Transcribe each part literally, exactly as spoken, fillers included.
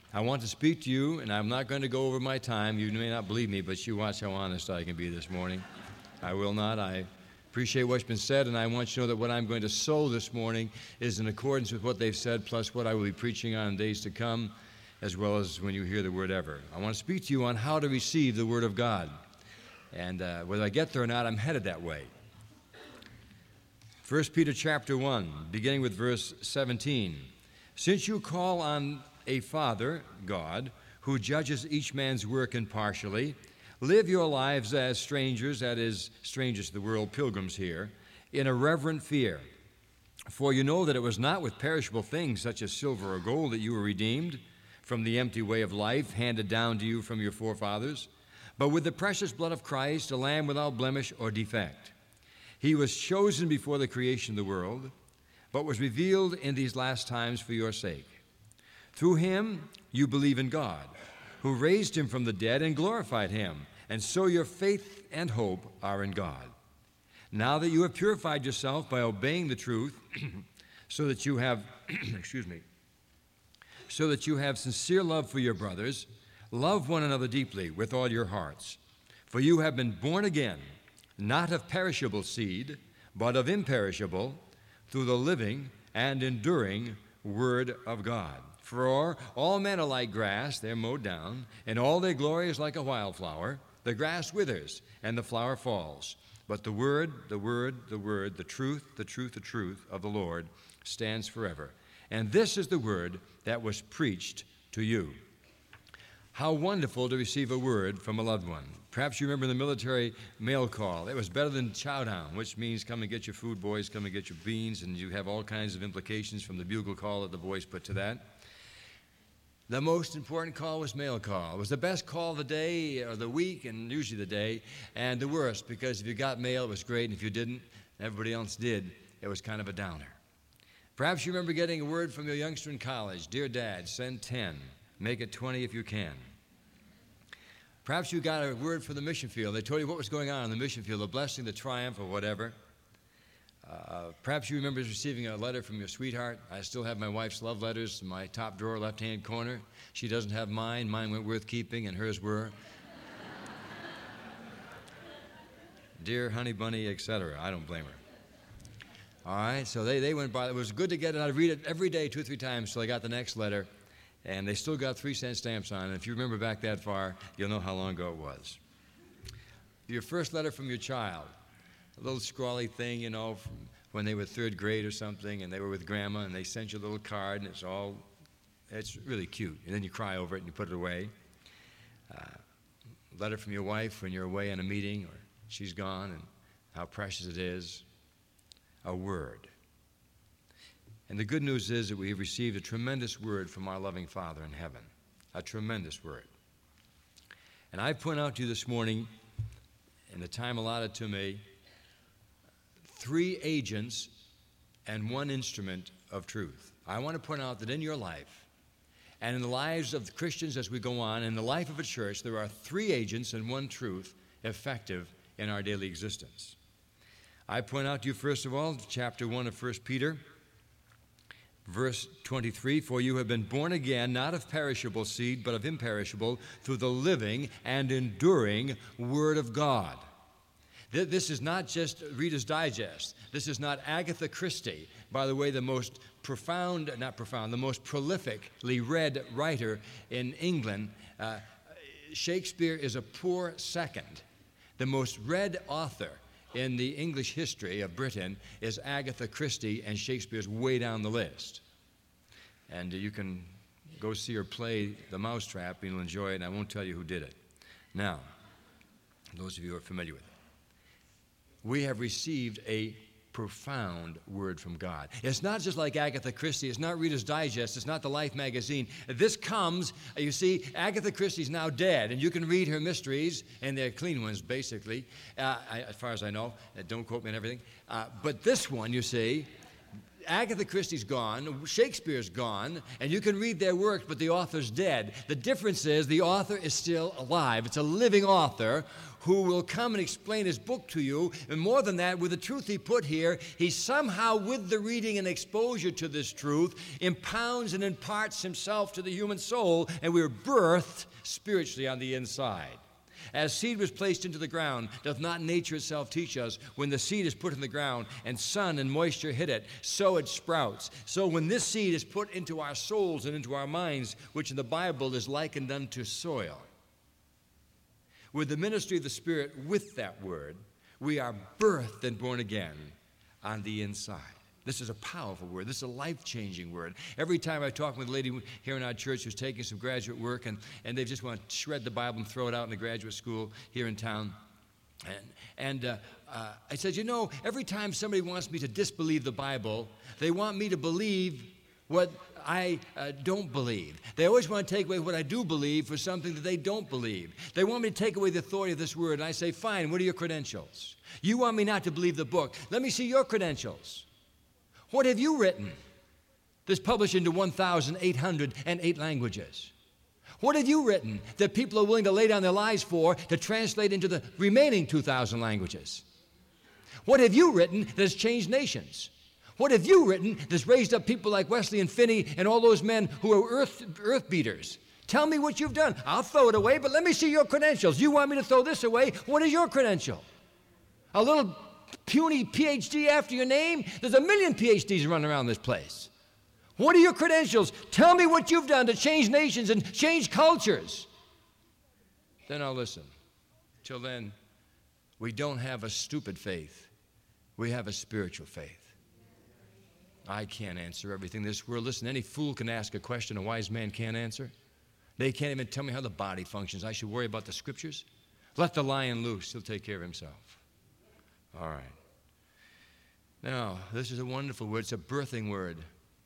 I want to speak to you, and I'm not going to go over my time. You may not believe me, but you watch how honest I can be this morning. I will not. I appreciate what's been said, and I want you to know that what I'm going to sow this morning is in accordance with what they've said, plus what I will be preaching on in days to come, as well as when you hear the word ever. I want to speak to you on how to receive the word of God. And uh, whether I get there or not, I'm headed that way. First Peter chapter one, beginning with verse seventeen. Since you call on a Father, God, who judges each man's work impartially, live your lives as strangers, that is, strangers to the world, pilgrims here, in a reverent fear. For you know that it was not with perishable things such as silver or gold that you were redeemed from the empty way of life handed down to you from your forefathers, but with the precious blood of Christ, a lamb without blemish or defect. He was chosen before the creation of the world, but was revealed in these last times for your sake. Through him you believe in God, who raised him from the dead and glorified him, and so your faith and hope are in God. Now that you have purified yourself by obeying the truth, so that you have, excuse me, so that you have sincere love for your brothers, love one another deeply with all your hearts. For you have been born again, not of perishable seed, but of imperishable, through the living and enduring Word of God. For all men are like grass, they're mowed down, and all their glory is like a wildflower. The grass withers, and the flower falls. But the word, the word, the word, the truth, the truth, the truth of the Lord stands forever. And this is the word that was preached to you. How wonderful to receive a word from a loved one. Perhaps you remember the military mail call. It was better than chow down, which means come and get your food, boys, come and get your beans, and you have all kinds of implications from the bugle call that the boys put to that. The most important call was mail call. It was the best call of the day or the week and usually the day, and the worst, because if you got mail, it was great, and if you didn't, everybody else did, it was kind of a downer. Perhaps you remember getting a word from your youngster in college. Dear Dad, send ten. Make it twenty if you can. Perhaps you got a word from the mission field. They told you what was going on in the mission field, the blessing, the triumph, or whatever. Uh, perhaps you remember receiving a letter from your sweetheart. I still have my wife's love letters in my top drawer, left-hand corner. She doesn't have mine. Mine weren't worth keeping, and hers were. Dear honey bunny, et cetera. I don't blame her. All right, so they, they went by. It was good to get it. I'd read it every day, two or three times, till I got the next letter, and they still got three-cent stamps on it. And if you remember back that far, you'll know how long ago it was. Your first letter from your child. A little scrawly thing, you know, from when they were third grade or something, and they were with grandma, and they sent you a little card, and it's all, it's really cute. And then you cry over it, and you put it away. Uh, letter from your wife when you're away on a meeting, or she's gone, and how precious it is. A word. And the good news is that we have received a tremendous word from our loving Father in heaven. A tremendous word. And I point out to you this morning, in the time allotted to me, three agents and one instrument of truth. I want to point out that in your life and in the lives of the Christians as we go on, in the life of a church, there are three agents and one truth effective in our daily existence. I point out to you, first of all, chapter one of First Peter, verse twenty-three, for you have been born again, not of perishable seed, but of imperishable, through the living and enduring Word of God. This is not just Reader's Digest. This is not Agatha Christie, by the way, the most profound, not profound, the most prolifically read writer in England. Uh, Shakespeare is a poor second. The most read author in the English history of Britain is Agatha Christie, and Shakespeare's way down the list. And you can go see her play The Mousetrap, and you'll enjoy it, and I won't tell you who did it. Now, those of you who are familiar with it. We have received a profound word from God. It's not just like Agatha Christie. It's not Reader's Digest. It's not the Life magazine. This comes, you see, Agatha Christie's now dead, and you can read her mysteries, and they're clean ones, basically, uh, I, as far as I know. Uh, don't quote me on everything. Uh, but this one, you see, Agatha Christie's gone, Shakespeare's gone, and you can read their works, but the author's dead. The difference is the author is still alive. It's a living author who will come and explain his book to you. And more than that, with the truth he put here, he somehow, with the reading and exposure to this truth, impounds and imparts himself to the human soul, and we're birthed spiritually on the inside. As seed was placed into the ground, doth not nature itself teach us, when the seed is put in the ground and sun and moisture hit it, so it sprouts. So when this seed is put into our souls and into our minds, which in the Bible is likened unto soil, with the ministry of the Spirit with that word, we are birthed and born again on the inside. This is a powerful word. This is a life-changing word. Every time I talk with a lady here in our church who's taking some graduate work, and, and they just want to shred the Bible and throw it out in the graduate school here in town, and, and uh, uh, I said, you know, every time somebody wants me to disbelieve the Bible, they want me to believe what I uh, don't believe. They always want to take away what I do believe for something that they don't believe. They want me to take away the authority of this word, and I say, fine, what are your credentials? You want me not to believe the book. Let me see your credentials. What have you written that's published into one thousand eight hundred eight languages? What have you written that people are willing to lay down their lives for to translate into the remaining two thousand languages? What have you written that has changed nations? What have you written that's raised up people like Wesley and Finney and all those men who are earth, earth beaters? Tell me what you've done. I'll throw it away, but let me see your credentials. You want me to throw this away? What is your credential? A little puny P H D after your name? There's a million P H Ds running around this place. What are your credentials? Tell me what you've done to change nations and change cultures. Then I'll listen. Till then, we don't have a stupid faith. We have a spiritual faith. I can't answer everything in this world. Listen, any fool can ask a question a wise man can't answer. They can't even tell me how the body functions. I should worry about the scriptures. Let the lion loose. He'll take care of himself. All right. Now, this is a wonderful word. It's a birthing word.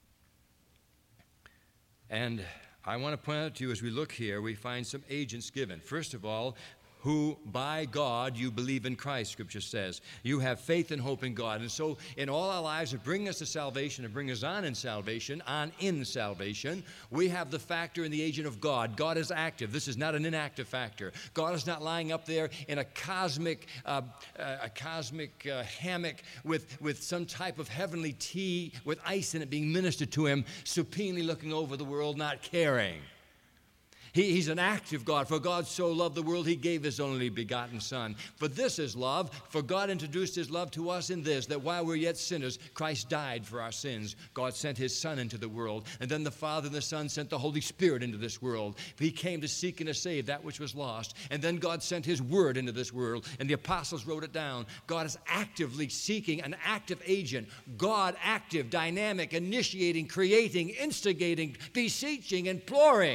And I want to point out to you, as we look here, we find some agents given. First of all, who by God you believe in Christ, Scripture says. You have faith and hope in God. And so in all our lives of bringing us to salvation and bring us on in salvation, on in salvation, we have the factor and the agent of God. God is active. This is not an inactive factor. God is not lying up there in a cosmic, uh, uh, a cosmic uh, hammock with, with some type of heavenly tea with ice in it being ministered to him, supinely looking over the world, not caring. He, he's an active God. For God so loved the world, he gave his only begotten Son. For this is love. For God introduced his love to us in this, that while we're yet sinners, Christ died for our sins. God sent his Son into the world. And then the Father and the Son sent the Holy Spirit into this world. He came to seek and to save that which was lost. And then God sent his word into this world. And the apostles wrote it down. God is actively seeking an active agent. God active, dynamic, initiating, creating, instigating, beseeching, imploring.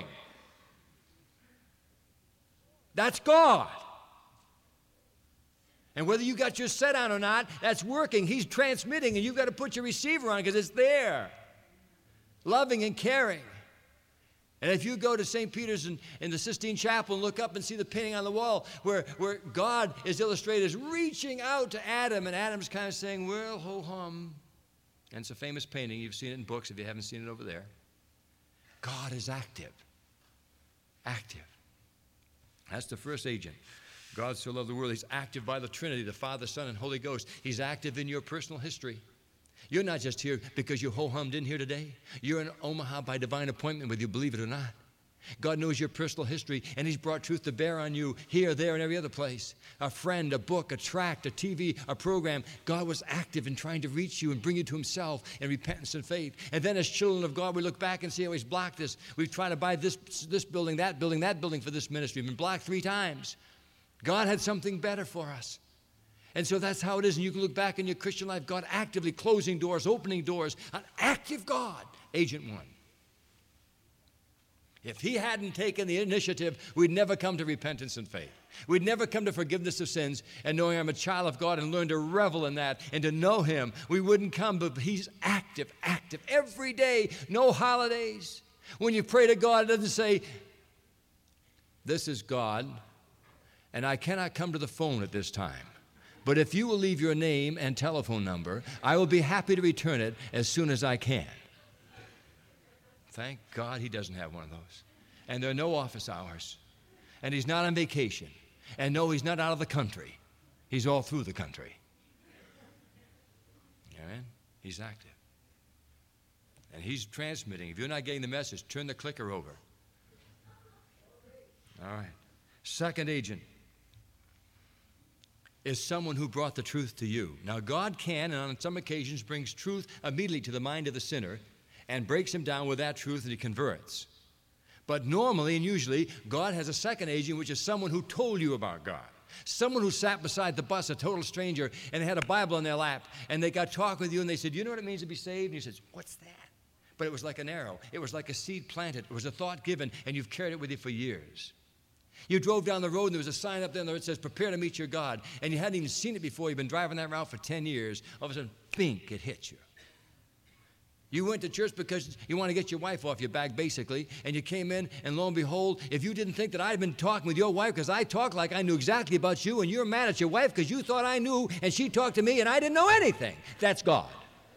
That's God. And whether you got your set on or not, that's working. He's transmitting, and you've got to put your receiver on because it's there. Loving and caring. And if you go to Saint Peter's in, in the Sistine Chapel and look up and see the painting on the wall where, where God is illustrated as reaching out to Adam, and Adam's kind of saying, well, ho-hum. And it's a famous painting. You've seen it in books if you haven't seen it over there. God is active. Active. That's the first agent. God so loved the world. He's active by the Trinity, the Father, Son, and Holy Ghost. He's active in your personal history. You're not just here because you ho-hummed in here today. You're in Omaha by divine appointment, whether you believe it or not. God knows your personal history, and he's brought truth to bear on you here, there, and every other place. A friend, a book, a tract, a T V, a program. God was active in trying to reach you and bring you to himself in repentance and faith. And then as children of God, we look back and see how he's blocked us. We've tried to buy this, this building, that building, that building for this ministry. We've been blocked three times. God had something better for us. And so that's how it is. And you can look back in your Christian life, God actively closing doors, opening doors, an active God. Agent one. If he hadn't taken the initiative, we'd never come to repentance and faith. We'd never come to forgiveness of sins and knowing I'm a child of God and learn to revel in that and to know him. We wouldn't come, but he's active, active every day, no holidays. When you pray to God, it doesn't say, this is God, and I cannot come to the phone at this time. But if you will leave your name and telephone number, I will be happy to return it as soon as I can. Thank God he doesn't have one of those. And there are no office hours. And he's not on vacation. And no, he's not out of the country. He's all through the country. Amen? He's active. And he's transmitting. If you're not getting the message, turn the clicker over. All right. Second agent is someone who brought the truth to you. Now, God can, and on some occasions, brings truth immediately to the mind of the sinner and breaks him down with that truth and he converts. But normally and usually, God has a second agent, which is someone who told you about God. Someone who sat beside the bus, a total stranger, and they had a Bible in their lap, and they got talking with you, and they said, you know what it means to be saved? And you said, what's that? But it was like an arrow. It was like a seed planted. It was a thought given, and you've carried it with you for years. You drove down the road, and there was a sign up there that says, prepare to meet your God, and you hadn't even seen it before. You've been driving that route for ten years. All of a sudden, bink, it hit you. You went to church because you want to get your wife off your back, basically, and you came in, and lo and behold, if you didn't think that I had been talking with your wife because I talked like I knew exactly about you, and you're mad at your wife because you thought I knew, and she talked to me, and I didn't know anything, that's God.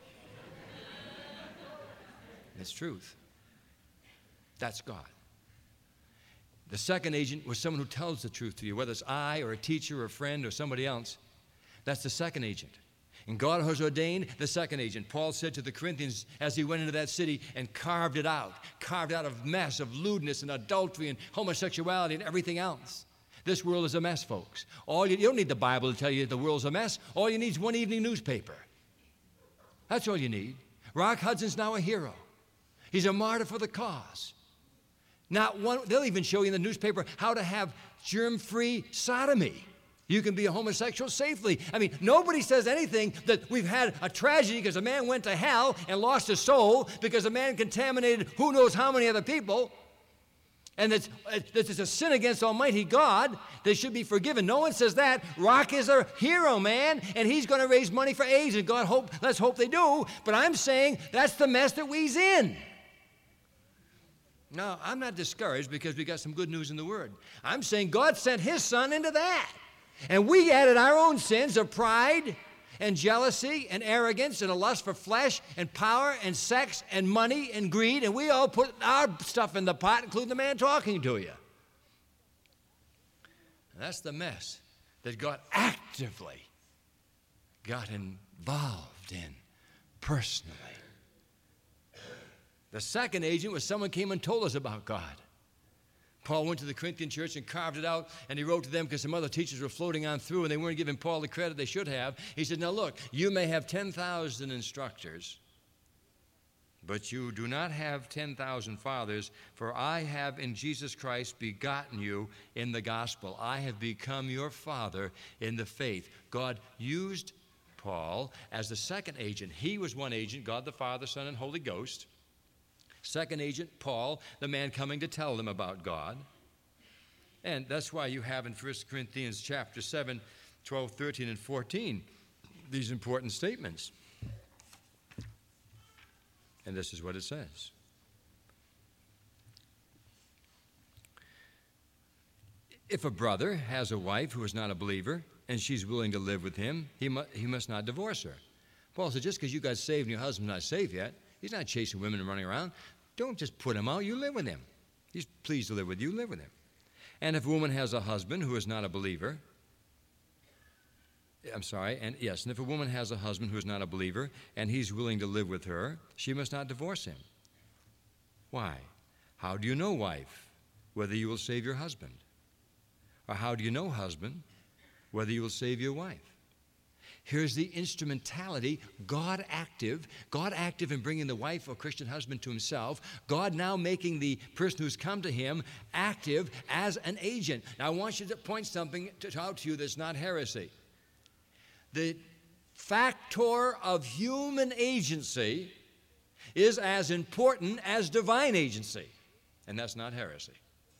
It's truth. That's God. The second agent was someone who tells the truth to you, whether it's I or a teacher or a friend or somebody else. That's the second agent. And God has ordained the second agent. Paul said to the Corinthians as he went into that city and carved it out, carved out of mess of lewdness and adultery and homosexuality and everything else. This world is a mess, folks. All you, you don't need the Bible to tell you the world's a mess. All you need is one evening newspaper. That's all you need. Rock Hudson's now a hero. He's a martyr for the cause. Not one, they'll even show you in the newspaper how to have germ-free sodomy. You can be a homosexual safely. I mean, nobody says anything that we've had a tragedy because a man went to hell and lost his soul because a man contaminated who knows how many other people. And that this is a sin against Almighty God. They should be forgiven. No one says that. Rock is a hero, man, and he's going to raise money for AIDS, and God hope, let's hope they do. But I'm saying that's the mess that we's in. Now, I'm not discouraged because we got some good news in the Word. I'm saying God sent His Son into that. And we added our own sins of pride and jealousy and arrogance and a lust for flesh and power and sex and money and greed, and we all put our stuff in the pot, including the man talking to you. And that's the mess that God actively got involved in personally. The second agent was someone came and told us about God. Paul went to the Corinthian church and carved it out, and he wrote to them because some other teachers were floating on through, and they weren't giving Paul the credit they should have. He said, now look, you may have ten thousand instructors, but you do not have ten thousand fathers, for I have in Jesus Christ begotten you in the gospel. I have become your father in the faith. God used Paul as the second agent. He was one agent, God the Father, Son, and Holy Ghost. Second agent, Paul, the man coming to tell them about God. And that's why you have in First Corinthians chapter seven, twelve, thirteen, and fourteen these important statements. And this is what it says. If a brother has a wife who is not a believer and she's willing to live with him, he, mu- he must not divorce her. Paul said, just because you got saved and your husband's not saved yet, he's not chasing women and running around. Don't just put him out. You live with him. He's pleased to live with you. Live with him. And if a woman has a husband who is not a believer, I'm sorry, and yes, and if a woman has a husband who is not a believer and he's willing to live with her, she must not divorce him. Why? How do you know, wife, whether you will save your husband? Or how do you know, husband, whether you will save your wife? Here's the instrumentality, God active, God active in bringing the wife or Christian husband to himself, God now making the person who's come to him active as an agent. Now, I want you to point something to, out to you that's not heresy. The factor of human agency is as important as divine agency, and that's not heresy.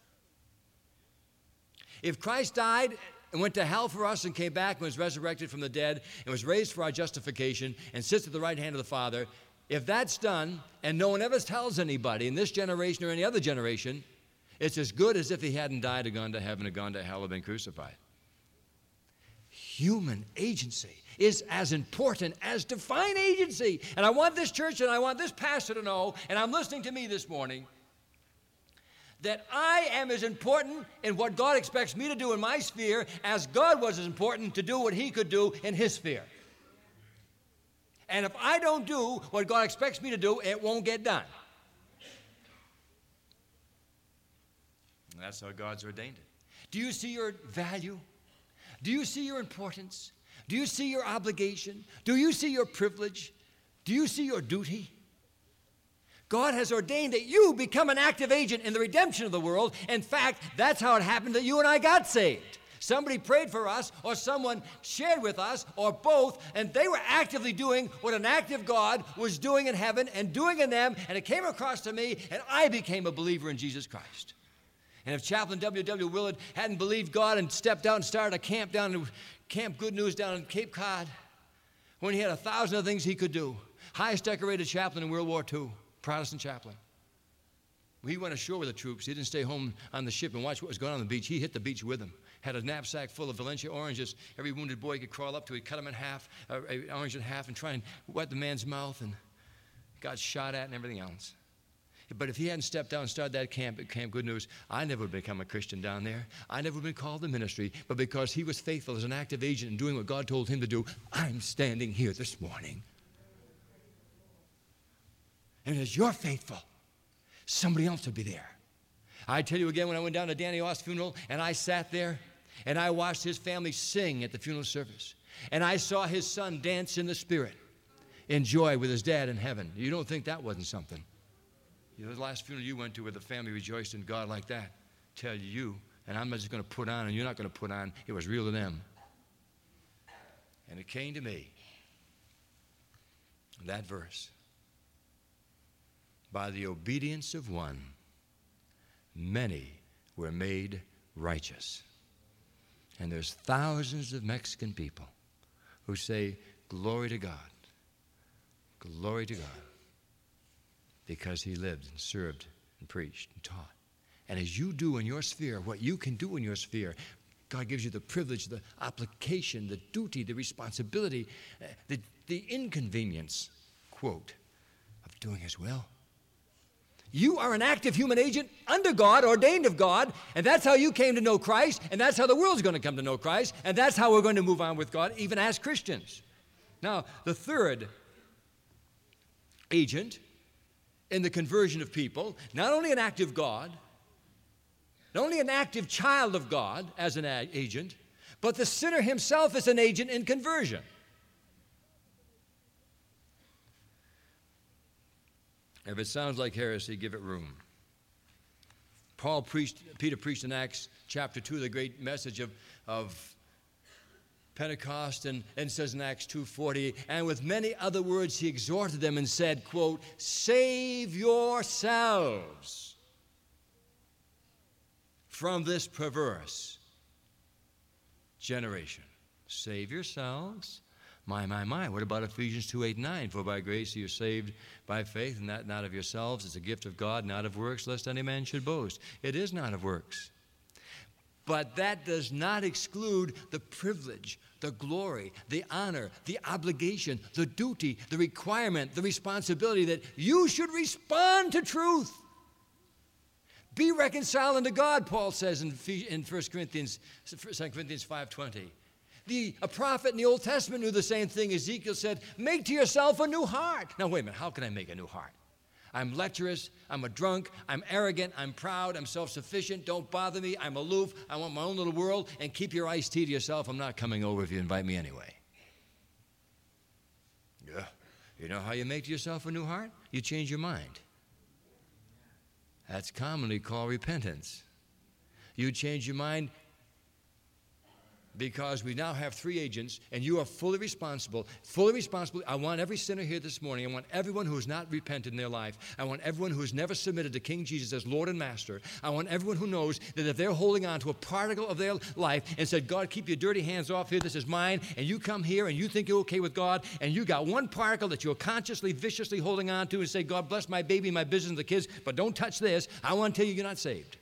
If Christ died and went to hell for us and came back and was resurrected from the dead and was raised for our justification and sits at the right hand of the Father, if that's done and no one ever tells anybody in this generation or any other generation, it's as good as if he hadn't died or gone to heaven or gone to hell or been crucified. human agency is as important as divine agency. And I want this church and I want this pastor to know, and I'm listening to me this morning, that I am as important in what God expects me to do in my sphere as God was as important to do what he could do in his sphere. And if I don't do what God expects me to do, it won't get done. And that's how God's ordained it. Do you see your value? Do you see your importance? Do you see your obligation? Do you see your privilege? Do you see your duty? God has ordained that you become an active agent in the redemption of the world. In fact, that's how it happened that you and I got saved. Somebody prayed for us, or someone shared with us, or both, and they were actively doing what an active God was doing in heaven and doing in them, and it came across to me, and I became a believer in Jesus Christ. And if Chaplain W W. Willard hadn't believed God and stepped out and started a camp down in Camp Good News down in Cape Cod, when he had a thousand other things he could do, highest decorated chaplain in World War Two, Protestant chaplain. He went ashore with the troops. He didn't stay home on the ship and watch what was going on on the beach. He hit the beach with them. Had a knapsack full of Valencia oranges. Every wounded boy could crawl up to. He'd cut them in half, uh, an orange in half, and try and wet the man's mouth, and got shot at and everything else. But if he hadn't stepped down and started that camp at Camp Good News, I never would become a Christian down there. I never would have been called to ministry. But because he was faithful as an active agent in doing what God told him to do, I'm standing here this morning. And as you're faithful, somebody else will be there. I tell you again, when I went down to Danny Oss' funeral, and I sat there, and I watched his family sing at the funeral service, and I saw his son dance in the Spirit, in joy with his dad in heaven. You don't think that wasn't something? You know, the last funeral you went to where the family rejoiced in God like that, tell you, and I'm not just going to put on, and you're not going to put on, it was real to them. And it came to me, that verse, by the obedience of one, many were made righteous. And there's thousands of Mexican people who say, glory to God, glory to God, because he lived and served and preached and taught. And as you do in your sphere, what you can do in your sphere, God gives you the privilege, the application, the duty, the responsibility, uh, the, the inconvenience, quote, of doing his will. You are an active human agent under God, ordained of God, and that's how you came to know Christ, and that's how the world's going to come to know Christ, and that's how we're going to move on with God, even as Christians. Now, the third agent in the conversion of people, not only an active God, not only an active child of God as an agent, but the sinner himself is an agent in conversion. If it sounds like heresy, give it room. Paul preached, Peter preached in Acts chapter two, the great message of, of Pentecost, and, and says in Acts two forty, and with many other words he exhorted them and said, quote, save yourselves from this perverse generation. Save yourselves. My, my, my. What about Ephesians two, eight, nine? For by grace you're saved by faith, and that not of yourselves. It's a gift of God, not of works, lest any man should boast. It is not of works. But that does not exclude the privilege, the glory, the honor, the obligation, the duty, the requirement, the responsibility that you should respond to truth. Be reconciled unto God, Paul says in, in First Corinthians, Second Corinthians five twenty. The, a prophet in the Old Testament knew the same thing. Ezekiel said, make to yourself a new heart. Now, wait a minute. How can I make a new heart? I'm lecherous. I'm a drunk. I'm arrogant. I'm proud. I'm self-sufficient. Don't bother me. I'm aloof. I want my own little world. And keep your iced tea to yourself. I'm not coming over if you invite me anyway. Yeah. You know how you make to yourself a new heart? You change your mind. That's commonly called repentance. You change your mind because we now have three agents, and you are fully responsible, fully responsible. I want every sinner here this morning. I want everyone who has not repented in their life. I want everyone who has never submitted to King Jesus as Lord and Master. I want everyone who knows that if they're holding on to a particle of their life and said, God, keep your dirty hands off here, this is mine, and you come here and you think you're okay with God, and you got one particle that you're consciously, viciously holding on to and say, God, bless my baby, my business, the kids, but don't touch this. I want to tell you you're not saved.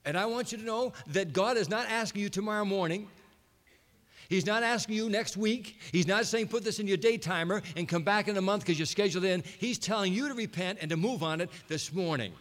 And I want you to know that God is not asking you tomorrow morning. He's not asking you next week. He's not saying put this in your day timer and come back in a month because you're scheduled in. He's telling you to repent and to move on it this morning.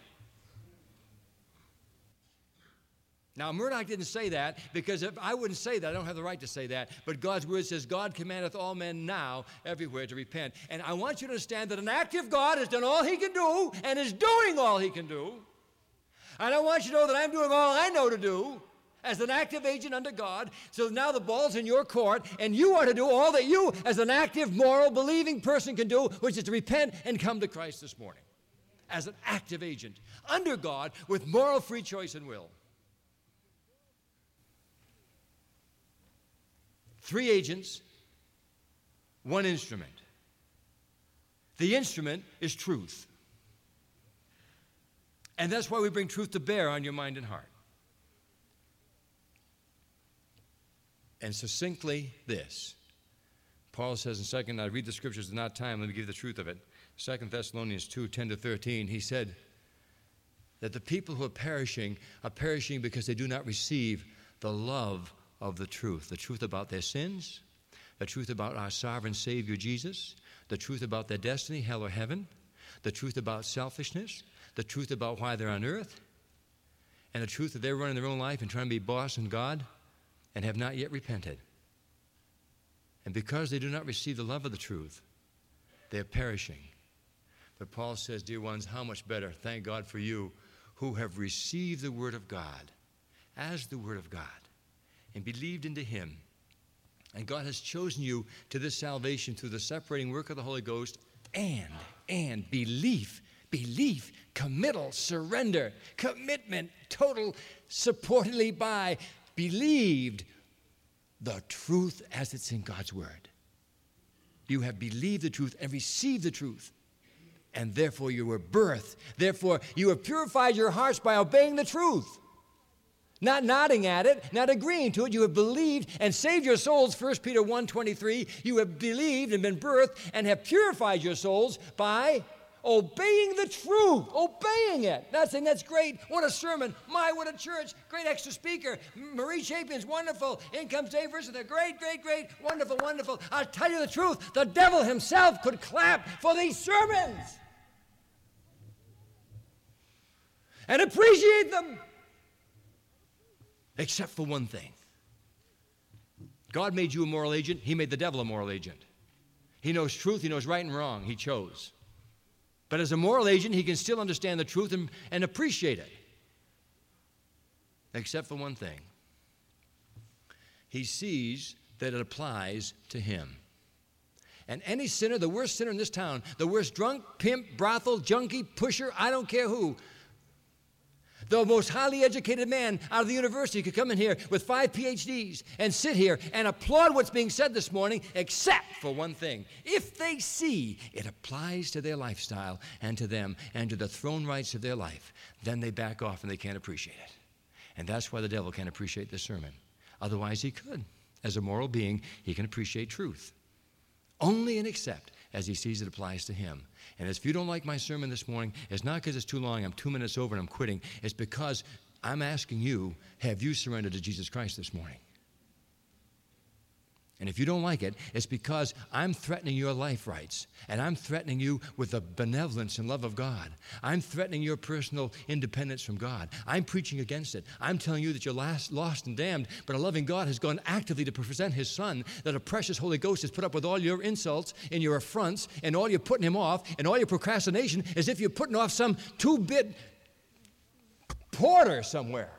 Now, Murdoch didn't say that because if I wouldn't say that, I don't have the right to say that. But God's word says, God commandeth all men now everywhere to repent. And I want you to understand that an active God has done all he can do and is doing all he can do. And I want you to know that I'm doing all I know to do as an active agent under God. So now the ball's in your court, and you are to do all that you, as an active, moral, believing person can do, which is to repent and come to Christ this morning. As an active agent under God with moral free choice and will. Three agents, one instrument. The instrument is truth. And that's why we bring truth to bear on your mind and heart. And succinctly this. Paul says in second, I read the scriptures, it's not time, let me give you the truth of it. Second Thessalonians two, ten to thirteen, he said that the people who are perishing are perishing because they do not receive the love of the truth, the truth about their sins, the truth about our sovereign Savior Jesus, the truth about their destiny, hell or heaven, the truth about selfishness, the truth about why they're on earth, and the truth that they're running their own life and trying to be boss and God and have not yet repented. And because they do not receive the love of the truth, they're perishing. But Paul says, dear ones, how much better, thank God for you, who have received the word of God as the word of God, and believed into him. And God has chosen you to this salvation through the separating work of the Holy Ghost and, and belief, belief, committal, surrender, commitment, total, supportedly by, believed the truth as it's in God's word. You have believed the truth and received the truth. And therefore you were birthed. Therefore you have purified your hearts by obeying the truth. Not nodding at it, not agreeing to it. You have believed and saved your souls, First Peter one twenty-three. You have believed and been birthed and have purified your souls by obeying the truth. Obeying it. Not saying that's great. What a sermon. My, what a church. Great extra speaker. Marie Chapin's wonderful. Income Dave versus they're great, great, great. Wonderful, wonderful. I'll tell you the truth. The devil himself could clap for these sermons and appreciate them. Except for one thing. God made you a moral agent. He made the devil a moral agent. He knows truth. He knows right and wrong. He chose. But as a moral agent, he can still understand the truth and, and appreciate it. Except for one thing. He sees that it applies to him. And any sinner, the worst sinner in this town, the worst drunk, pimp, brothel, junkie, pusher, I don't care who, the most highly educated man out of the university could come in here with five P H Ds and sit here and applaud what's being said this morning, except for one thing. If they see it applies to their lifestyle and to them and to the throne rights of their life, then they back off and they can't appreciate it. And that's why the devil can't appreciate this sermon. Otherwise he could. As a moral being, he can appreciate truth. Only and except as he sees it applies to him. And if you don't like my sermon this morning, it's not because it's too long, I'm two minutes over and I'm quitting. It's because I'm asking you, have you surrendered to Jesus Christ this morning? And if you don't like it, it's because I'm threatening your life rights, and I'm threatening you with the benevolence and love of God. I'm threatening your personal independence from God. I'm preaching against it. I'm telling you that you're last, lost and damned, but a loving God has gone actively to present his Son, that a precious Holy Ghost has put up with all your insults and your affronts and all you're putting him off and all your procrastination as if you're putting off some two-bit porter somewhere.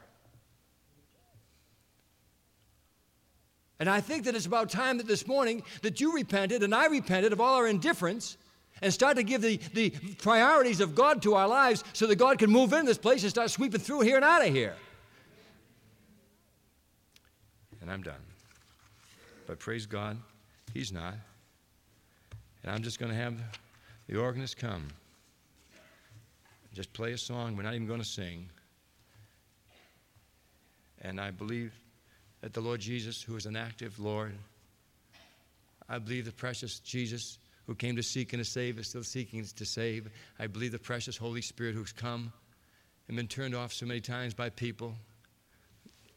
And I think that it's about time that this morning that you repented and I repented of all our indifference and start to give the, the priorities of God to our lives so that God can move in this place and start sweeping through here and out of here. And I'm done. But praise God, he's not. And I'm just going to have the organist come. Just play a song. We're not even going to sing. And I believe that the Lord Jesus, who is an active Lord, I believe the precious Jesus who came to seek and to save is still seeking to save. I believe the precious Holy Spirit who's come and been turned off so many times by people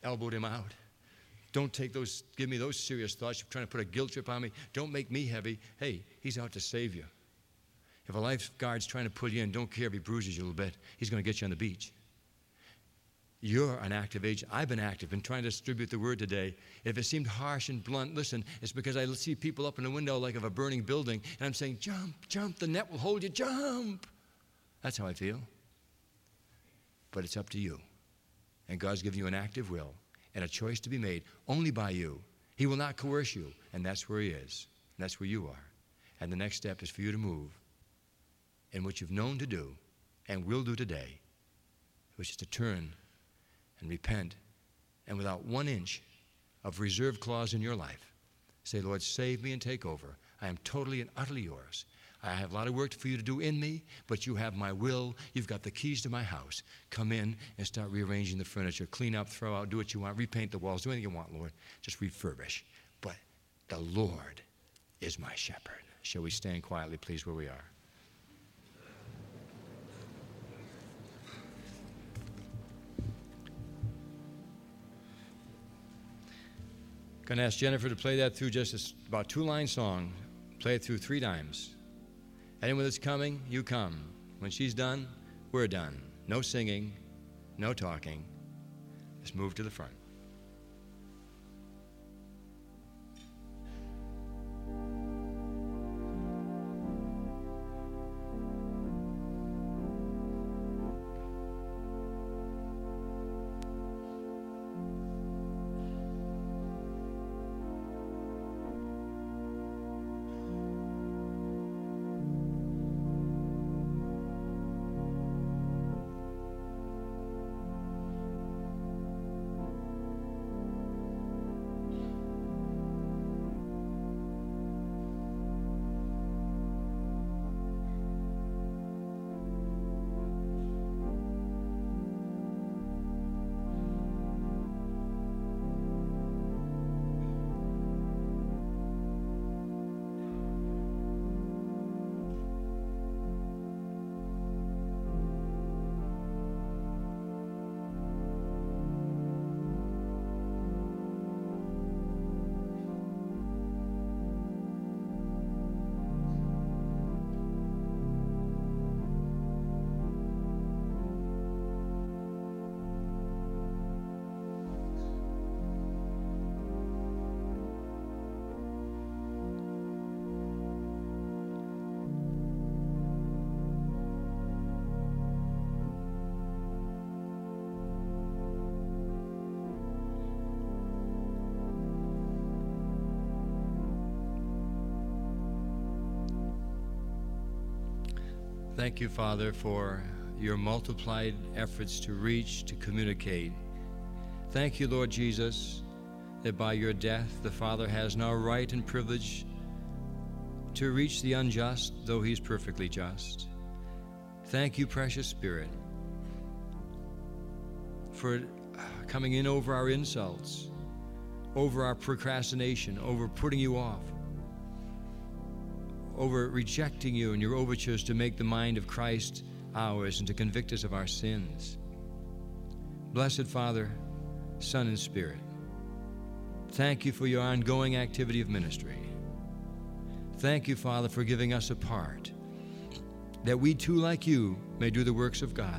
elbowed him out. Don't take those, give me those serious thoughts. You're trying to put a guilt trip on me. Don't make me heavy. Hey, he's out to save you. If a lifeguard's trying to pull you in, don't care if he bruises you a little bit. He's going to get you on the beach. You're an active agent. I've been active, been trying to distribute the word today. If it seemed harsh and blunt, listen, it's because I see people up in the window like of a burning building, and I'm saying, jump, jump, the net will hold you, jump. That's how I feel. But it's up to you. And God's given you an active will and a choice to be made only by you. He will not coerce you, and that's where he is. And that's where you are. And the next step is for you to move in what you've known to do and will do today, which is to turn and repent, and without one inch of reserve clause in your life, say, Lord, save me and take over. I am totally and utterly yours. I have a lot of work for you to do in me, but you have my will. You've got the keys to my house. Come in and start rearranging the furniture. Clean up, throw out, do what you want, repaint the walls, do anything you want, Lord. Just refurbish. But the Lord is my shepherd. Shall we stand quietly, please, where we are? Going to ask Jennifer to play that through just a, about two-line song. Play it through three times. Anyone that's coming, you come. When she's done, we're done. No singing, no talking. Just move to the front. Thank you, Father, for your multiplied efforts to reach, to communicate. Thank you, Lord Jesus, that by your death the Father has now right and privilege to reach the unjust, though he's perfectly just. Thank you, precious Spirit, for coming in over our insults, over our procrastination, over putting you off, over rejecting you and your overtures to make the mind of Christ ours and to convict us of our sins. Blessed Father, Son, and Spirit, thank you for your ongoing activity of ministry. Thank you, Father, for giving us a part, that we too, like you, may do the works of God.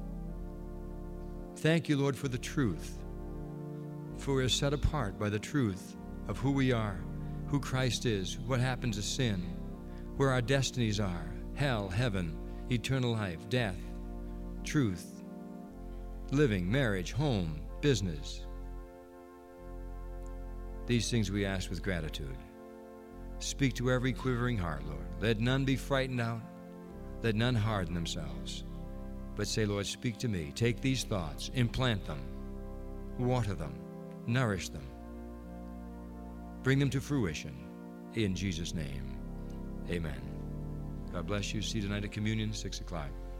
Thank you, Lord, for the truth, for we are set apart by the truth of who we are, who Christ is, what happens to sin, where our destinies are, hell, heaven, eternal life, death, truth, living, marriage, home, business. These things we ask with gratitude. Speak to every quivering heart, Lord. Let none be frightened out. Let none harden themselves. But say, Lord, speak to me. Take these thoughts, implant them, water them, nourish them. Bring them to fruition. In Jesus' name. Amen. God bless you. See you tonight at communion, six o'clock.